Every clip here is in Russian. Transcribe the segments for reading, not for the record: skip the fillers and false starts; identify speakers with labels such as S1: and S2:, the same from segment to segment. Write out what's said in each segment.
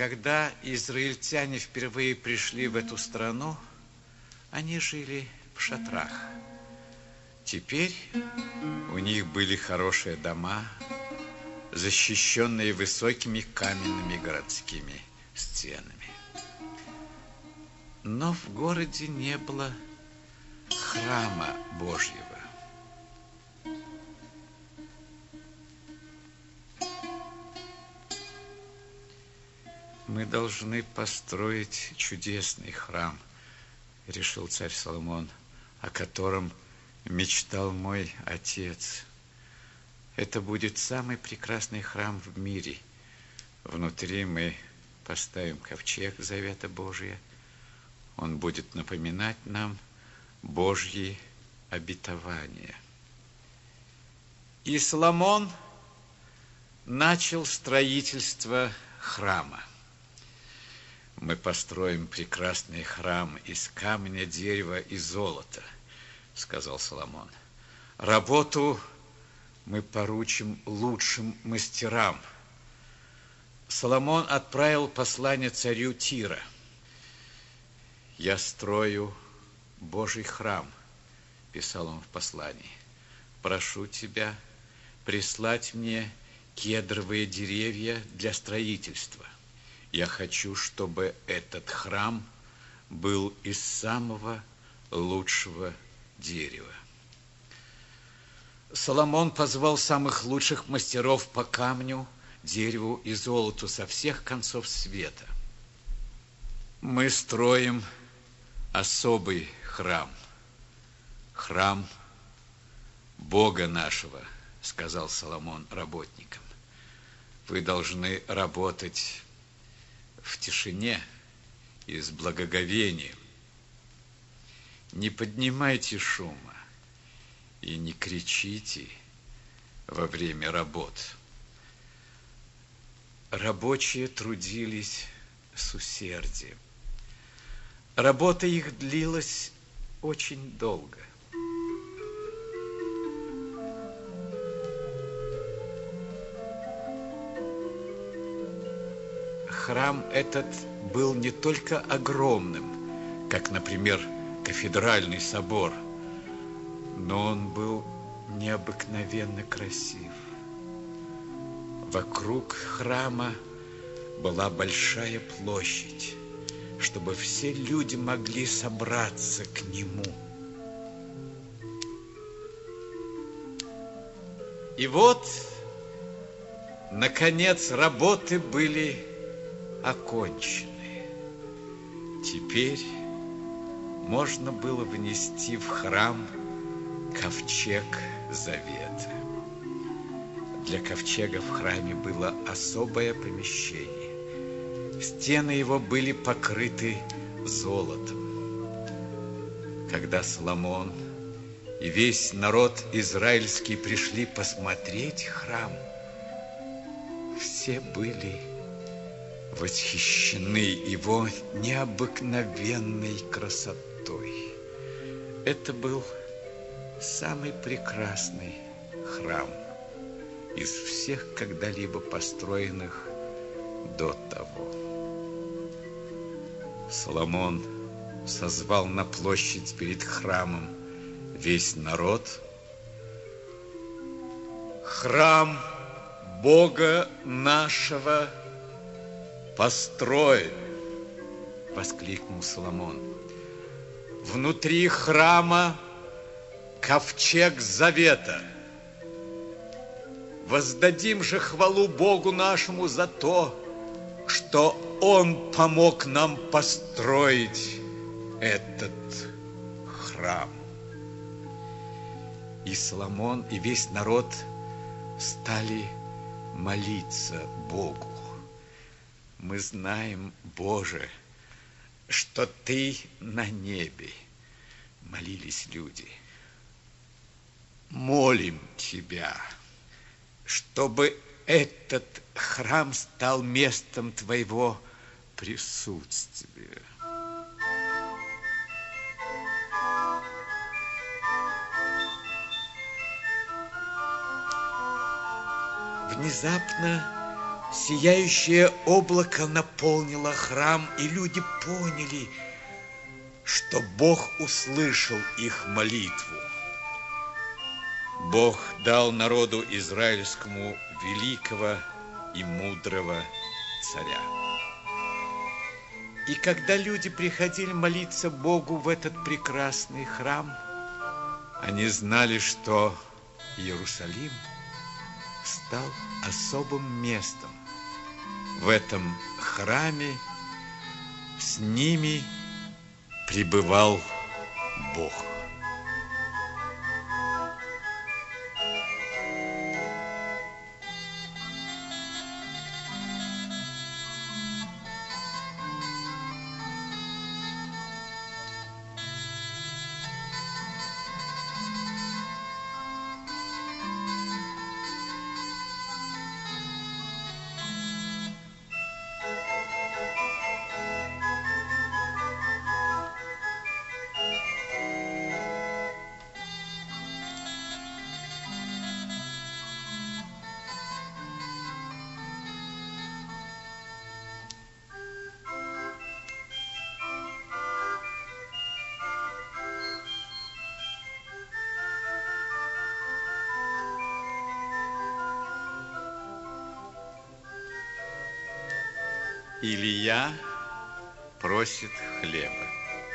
S1: Когда израильтяне впервые пришли в эту страну, они жили в шатрах. Теперь у них были хорошие дома, защищенные высокими каменными городскими стенами. Но в городе не было храма Божьего. Мы должны построить чудесный храм, решил царь Соломон, о котором мечтал мой отец. Это будет самый прекрасный храм в мире. Внутри мы поставим ковчег Завета Божия. Он будет напоминать нам Божьи обетования. И Соломон начал строительство храма. Мы построим прекрасный храм из камня, дерева и золота, сказал Соломон. Работу мы поручим лучшим мастерам. Соломон отправил послание царю Тира. Я строю Божий храм, писал он в послании. Прошу тебя прислать мне кедровые деревья для строительства. Я хочу, чтобы этот храм был из самого лучшего дерева. Соломон позвал самых лучших мастеров по камню, дереву и золоту со всех концов света. Мы строим особый храм, храм Бога нашего, сказал Соломон работникам. Вы должны работать в тишине и с благоговением. Не поднимайте шума и не кричите во время работ. Рабочие трудились с усердием. Работа их длилась очень долго. Храм этот был не только огромным, как, например, кафедральный собор, но он был необыкновенно красив. Вокруг храма была большая площадь, чтобы все люди могли собраться к нему. И вот, наконец, работы были окончены. Теперь можно было внести в храм ковчег Завета. Для ковчега в храме было особое помещение. Стены его были покрыты золотом. Когда Соломон и весь народ израильский пришли посмотреть храм, все были восхищены его необыкновенной красотой. Это был самый прекрасный храм из всех когда-либо построенных до того. Соломон созвал на площадь перед храмом весь народ. Храм Бога нашего построен, воскликнул Соломон. Внутри храма ковчег Завета. Воздадим же хвалу Богу нашему за то, что Он помог нам построить этот храм. И Соломон, и весь народ стали молиться Богу. Мы знаем, Боже, что Ты на небе, молились люди. Молим Тебя, чтобы этот храм стал местом Твоего присутствия. Внезапно сияющее облако наполнило храм, и люди поняли, что Бог услышал их молитву. Бог дал народу израильскому великого и мудрого царя. И когда люди приходили молиться Богу в этот прекрасный храм, они знали, что Иерусалим стал особым местом. В этом храме с ними пребывал Бог. Илия просит хлеба.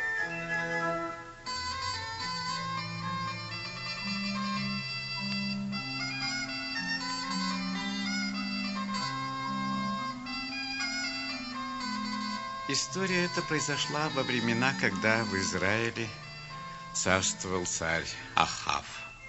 S1: История эта произошла во времена, когда в Израиле царствовал царь Ахав.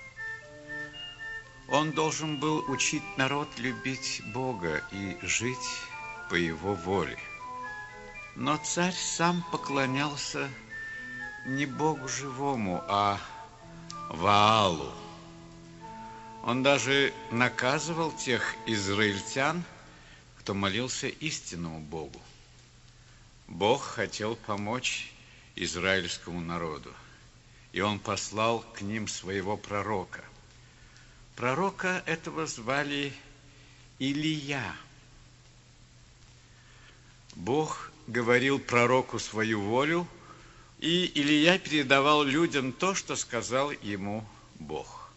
S1: Он должен был учить народ любить Бога и жить по его воле. Но царь сам поклонялся не Богу живому, а Ваалу. Он даже наказывал тех израильтян, кто молился истинному Богу. Бог хотел помочь израильскому народу, и он послал к ним своего пророка. Пророка этого звали Илия. Бог говорил пророку свою волю, и Илия передавал людям то, что сказал ему Бог.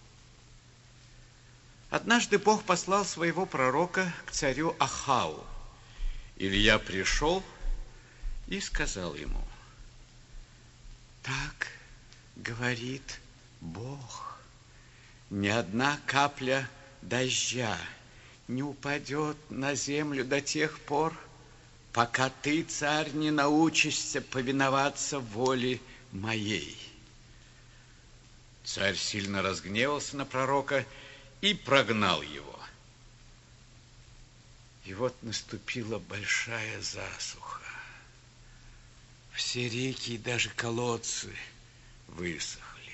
S1: Однажды Бог послал своего пророка к царю Ахаву. Илия пришел и сказал ему: «Так говорит Бог, ни одна капля дождя не упадет на землю до тех пор, пока ты, царь, не научишься повиноваться воле моей». Царь сильно разгневался на пророка и прогнал его. И вот наступила большая засуха. Все реки и даже колодцы высохли.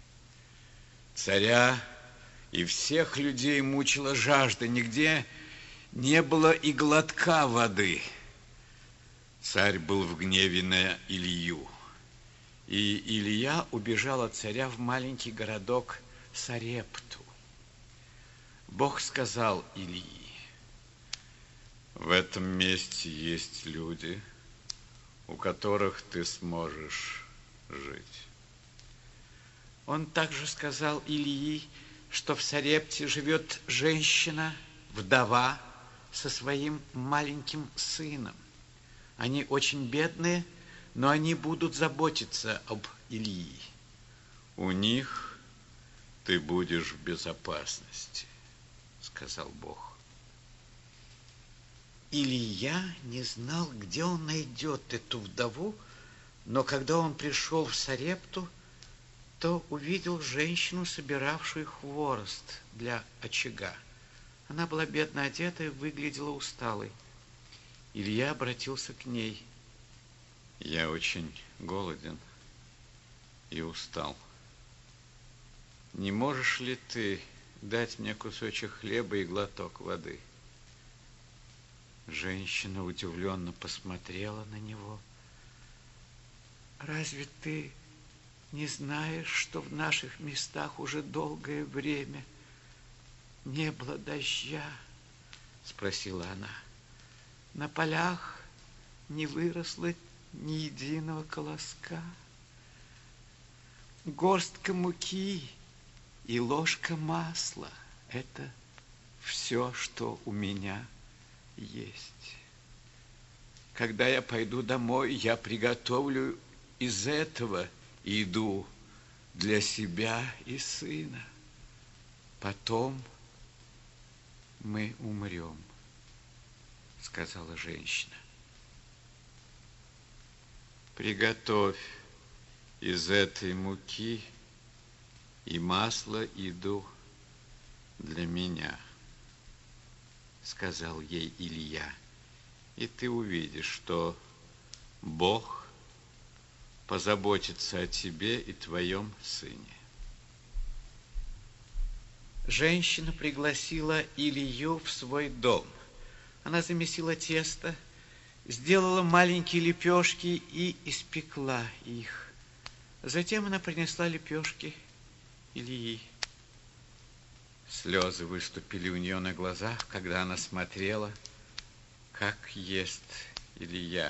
S1: Царя и всех людей мучила жажда, нигде не было и глотка воды. Царь был в гневе на Илию, и Илия убежал от царя в маленький городок Сарепту. Бог сказал Илии: «В этом месте есть люди, у которых ты сможешь жить». Он также сказал Илии, что в Сарепте живет женщина, вдова, со своим маленьким сыном. Они очень бедные, но они будут заботиться об Илии. «У них ты будешь в безопасности», — сказал Бог. Илия не знал, где он найдет эту вдову, но когда он пришел в Сарепту, то увидел женщину, собиравшую хворост для очага. Она была бедно одета и выглядела усталой. Илия обратился к ней: «Я очень голоден и устал. Не можешь ли ты дать мне кусочек хлеба и глоток воды?» Женщина удивленно посмотрела на него. «Разве ты не знаешь, что в наших местах уже долгое время не было дождя?» — спросила она. На полях не выросло ни единого колоска. Горстка муки и ложка масла – это все, что у меня есть. Когда я пойду домой, я приготовлю из этого еду для себя и сына. Потом мы умрем, сказала женщина. Приготовь из этой муки и масла еду для меня, сказал ей Илья. И ты увидишь, что Бог позаботится о тебе и твоем сыне. Женщина пригласила Илью в свой дом. Она замесила тесто, сделала маленькие лепешки и испекла их. Затем она принесла лепешки Ильи. Слезы выступили у нее на глазах, когда она смотрела, как ест Илья.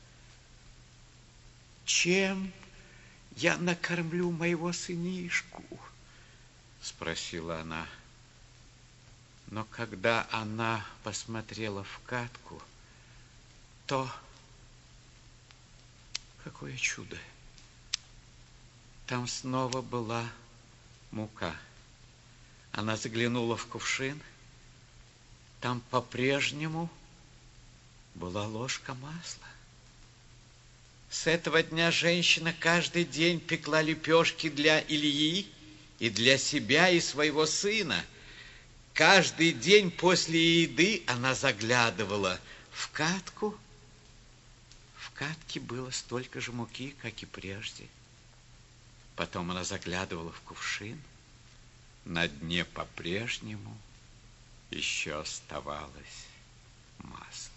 S1: Чем я накормлю моего сынишку? Спросила она. Но когда она посмотрела в катку, то какое чудо! Там снова была мука. Она заглянула в кувшин. Там по-прежнему была ложка масла. С этого дня женщина каждый день пекла лепешки для Ильи и для себя и своего сына. Каждый день после еды она заглядывала в катку. В катке было столько же муки, как и прежде. Потом она заглядывала в кувшин. На дне по-прежнему еще оставалось масло.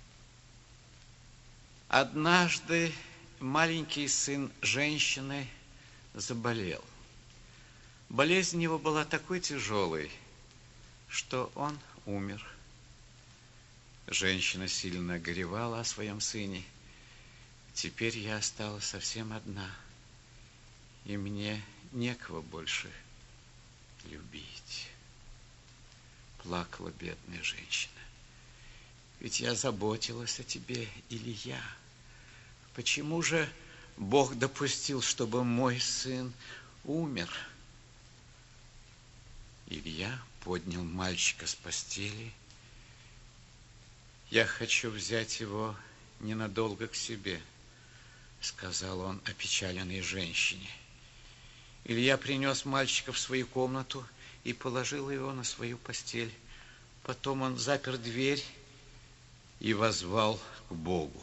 S1: Однажды маленький сын женщины заболел. Болезнь его была такой тяжелой, что он умер. Женщина сильно горевала о своем сыне. Теперь я осталась совсем одна, и мне некого больше любить. Плакала бедная женщина. Ведь я заботилась о тебе, Илья. Почему же Бог допустил, чтобы мой сын умер? Илья поднял мальчика с постели. Я хочу взять его ненадолго к себе, сказал он опечаленной женщине. Илья принес мальчика в свою комнату и положил его на свою постель. Потом он запер дверь и воззвал к Богу.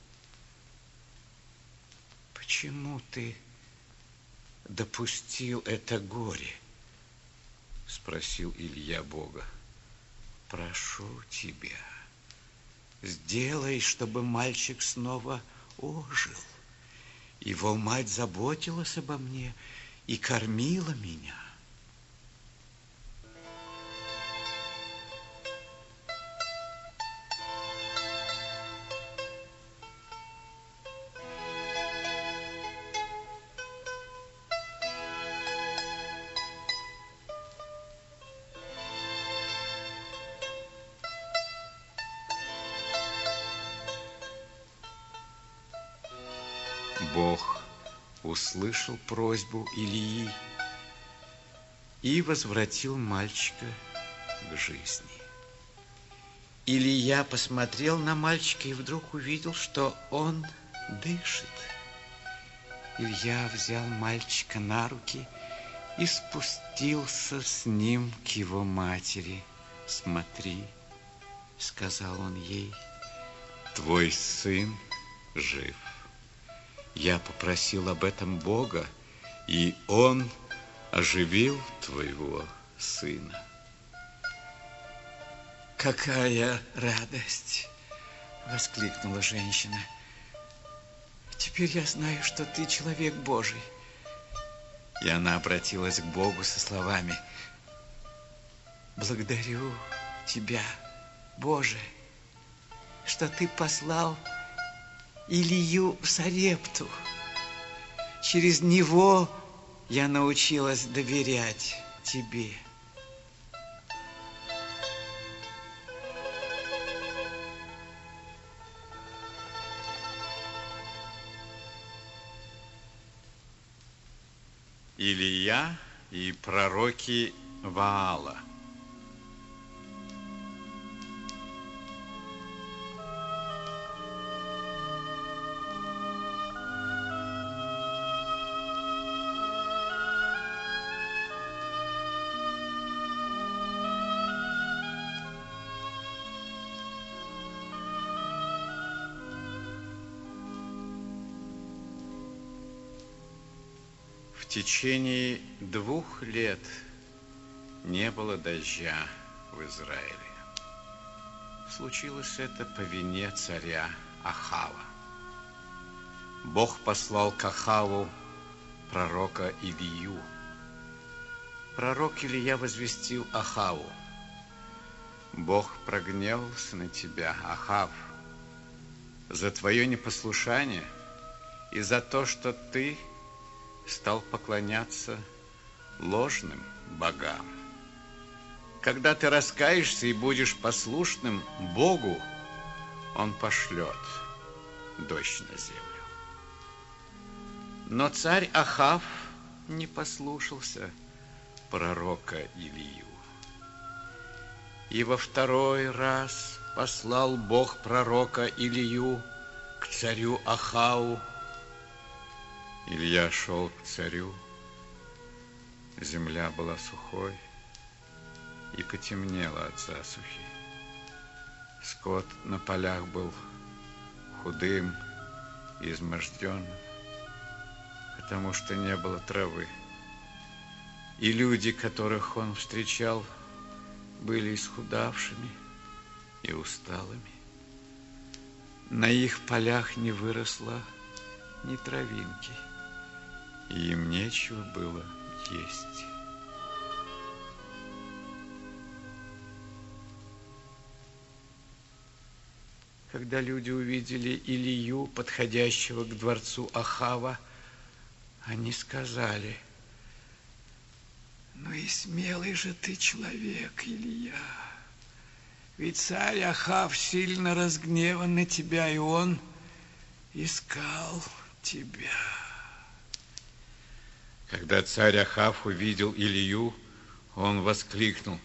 S1: Почему ты допустил это горе? Спросил Илья Бога. Прошу тебя, сделай, чтобы мальчик снова ожил. Его мать заботилась обо мне и кормила меня. Бог услышал просьбу Ильи и возвратил мальчика к жизни. Илья посмотрел на мальчика и вдруг увидел, что он дышит. Илья взял мальчика на руки и спустился с ним к его матери. «Смотри», — сказал он ей, — «твой сын жив». Я попросил об этом Бога, и Он оживил твоего сына. Какая радость! Воскликнула женщина. Теперь я знаю, что ты человек Божий. И она обратилась к Богу со словами: благодарю тебя, Боже. что ты послал Илью в Сарепту. Через него я научилась доверять тебе.
S2: Илия и пророки Ваала. В течение 2 лет не было дождя в Израиле. Случилось это по вине царя Ахава. Бог послал к Ахаву пророка Илию. Пророк Илия возвестил Ахаву: Бог прогневался на тебя, Ахав, за твое непослушание и за то, что ты стал поклоняться ложным богам. Когда ты раскаешься и будешь послушным Богу, Он пошлет дождь на землю. Но царь Ахав не послушался пророка Илию. И во 2-й раз послал Бог пророка Илию к царю Ахаву. Илья шел к царю, земля была сухой и потемнела от засухи. Скот на полях был худым и изможденным, потому что не было травы. И люди, которых он встречал, были исхудавшими и усталыми. На их полях не выросло ни травинки, и им нечего было есть.
S1: Когда люди увидели Илию, подходящего к дворцу Ахава, они сказали: ну и смелый же ты человек, Илия. Ведь царь Ахав сильно разгневан на тебя, и он искал тебя.
S2: Когда царь Ахав увидел Илию, он воскликнул: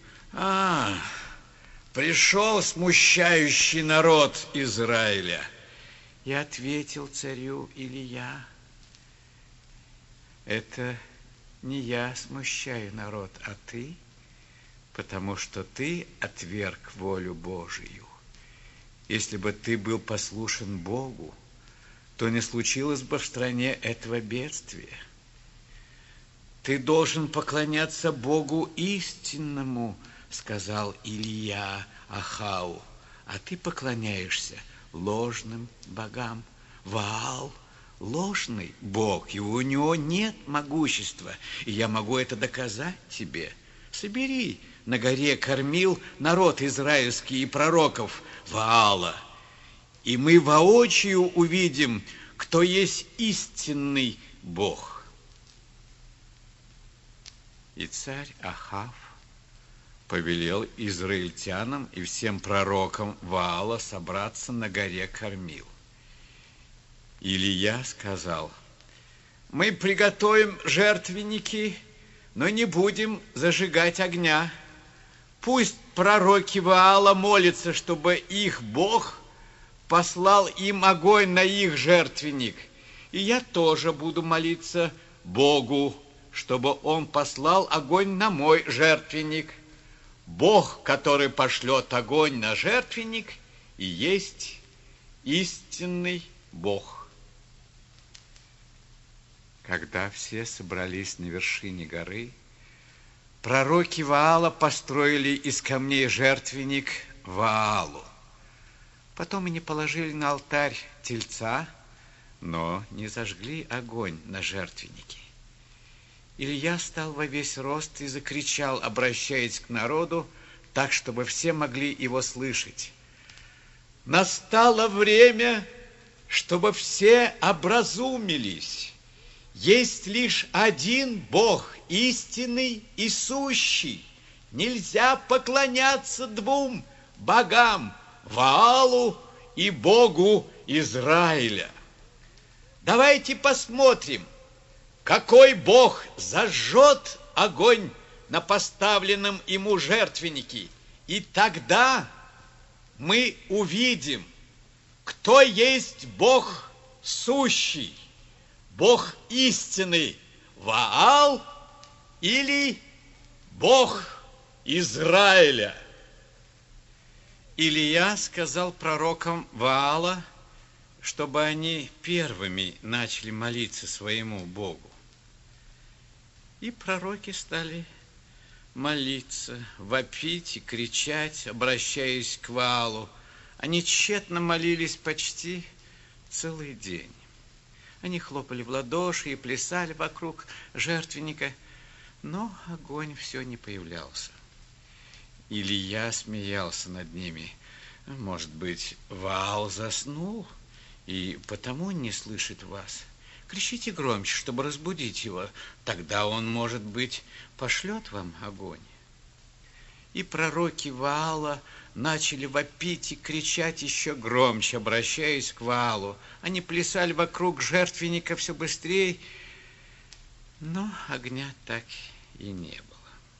S1: пришел смущающий народ Израиля. И ответил царю Илия: это не я смущаю народ, а ты, потому что ты отверг волю Божию. Если бы ты был послушен Богу, то не случилось бы в стране этого бедствия. Ты должен поклоняться Богу истинному, сказал Илия Ахаву, а ты поклоняешься ложным богам. Ваал – ложный бог, и у него нет могущества, и я могу это доказать тебе. Собери на горе Кормил народ израильский и пророков Ваала, и мы воочию увидим, кто есть истинный Бог. И царь Ахав повелел израильтянам и всем пророкам Ваала собраться на горе Кормил. Илия сказал: мы приготовим жертвенники, но не будем зажигать огня. Пусть пророки Ваала молятся, чтобы их Бог послал им огонь на их жертвенник. И я тоже буду молиться Богу, чтобы Он послал огонь на мой жертвенник. Бог, который пошлет огонь на жертвенник, и есть истинный Бог. Когда все собрались на вершине горы, пророки Ваала построили из камней жертвенник Ваалу. Потом они положили на алтарь тельца, но не зажгли огонь на жертвеннике. Илия стал во весь рост и закричал, обращаясь к народу, так, чтобы все могли его слышать:
S3: Настало время, чтобы все образумились. Есть лишь один Бог, истинный и сущий. Нельзя поклоняться двум богам, Ваалу и Богу Израиля. Давайте посмотрим, какой Бог зажжет огонь на поставленном ему жертвеннике, и тогда мы увидим, кто есть Бог сущий, Бог истинный, Ваал или Бог Израиля.
S2: Илия сказал пророкам Ваала, чтобы они первыми начали молиться своему Богу. И пророки стали молиться, вопить и кричать, обращаясь к Ваалу. Они тщетно молились почти целый день. Они хлопали в ладоши и плясали вокруг жертвенника, но огонь все не появлялся. Илия смеялся над ними. Может быть, Ваал заснул и потому не слышит вас. Кричите громче, чтобы разбудить его. Тогда он, может быть, пошлет вам огонь. И пророки Ваала начали вопить и кричать еще громче, обращаясь к Ваалу. Они плясали вокруг жертвенника все быстрее, но огня так и не было.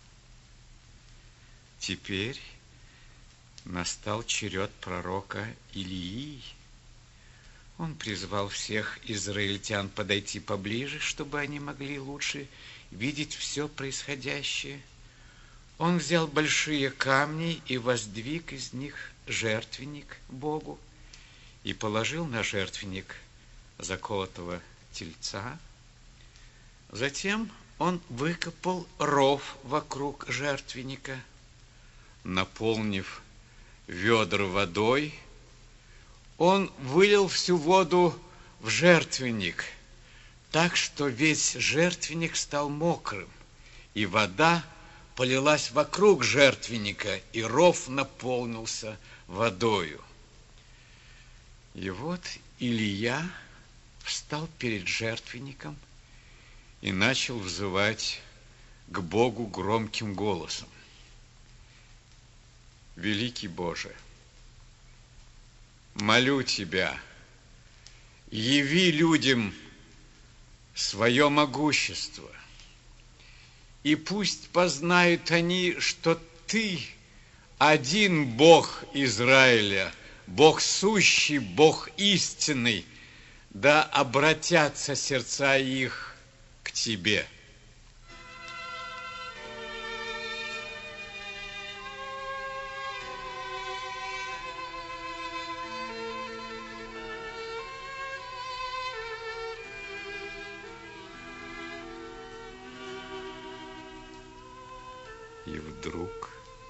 S2: Теперь настал черед пророка Илии. Он призвал всех израильтян подойти поближе, чтобы они могли лучше видеть все происходящее. Он взял большие камни и воздвиг из них жертвенник Богу и положил на жертвенник заколотого тельца. Затем он выкопал ров вокруг жертвенника, наполнив ведра водой. Он вылил всю воду в жертвенник, так что весь жертвенник стал мокрым, и вода полилась вокруг жертвенника, и ров наполнился водою. И вот Илия встал перед жертвенником и начал взывать к Богу громким голосом. Великий Боже, молю Тебя, яви людям свое могущество, и пусть познают они, что Ты один Бог Израиля, Бог сущий, Бог истинный, да обратятся сердца их к Тебе. И вдруг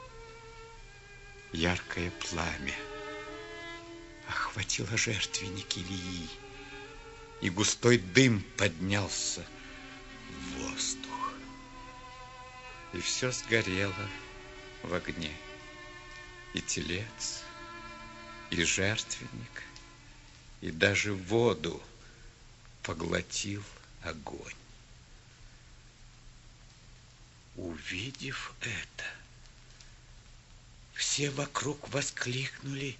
S2: яркое пламя охватило жертвенник Илии, и густой дым поднялся в воздух, и все сгорело в огне, и телец, и жертвенник, и даже воду поглотил огонь. Увидев это, все вокруг воскликнули: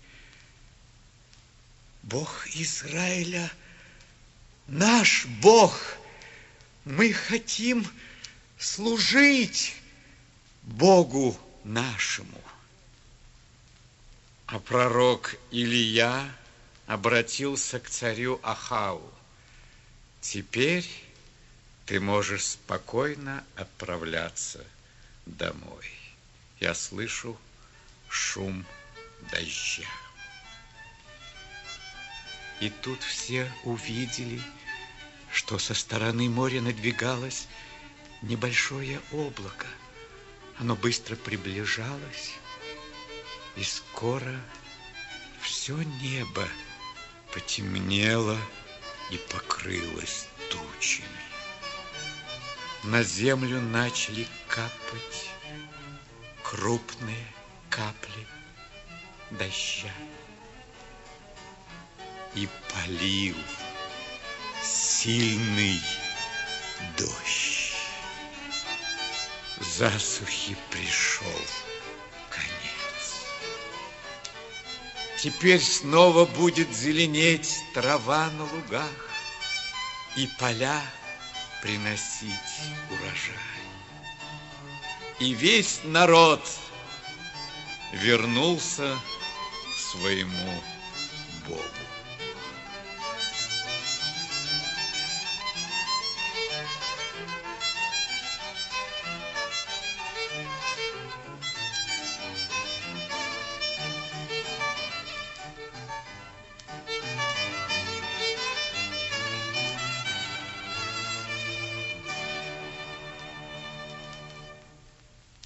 S2: Бог Израиля, наш Бог! Мы хотим служить Богу нашему. А пророк Илия обратился к царю Ахаву: теперь ты можешь спокойно отправляться домой. Я слышу шум дождя. И тут все увидели, что со стороны моря надвигалось небольшое облако. Оно быстро приближалось, и скоро все небо потемнело и покрылось тучами. На землю начали капать крупные капли дождя.
S3: и полил сильный дождь. Засухи пришел конец. Теперь снова будет зеленеть трава на лугах и поля приносить урожай. И весь народ вернулся к своему Богу.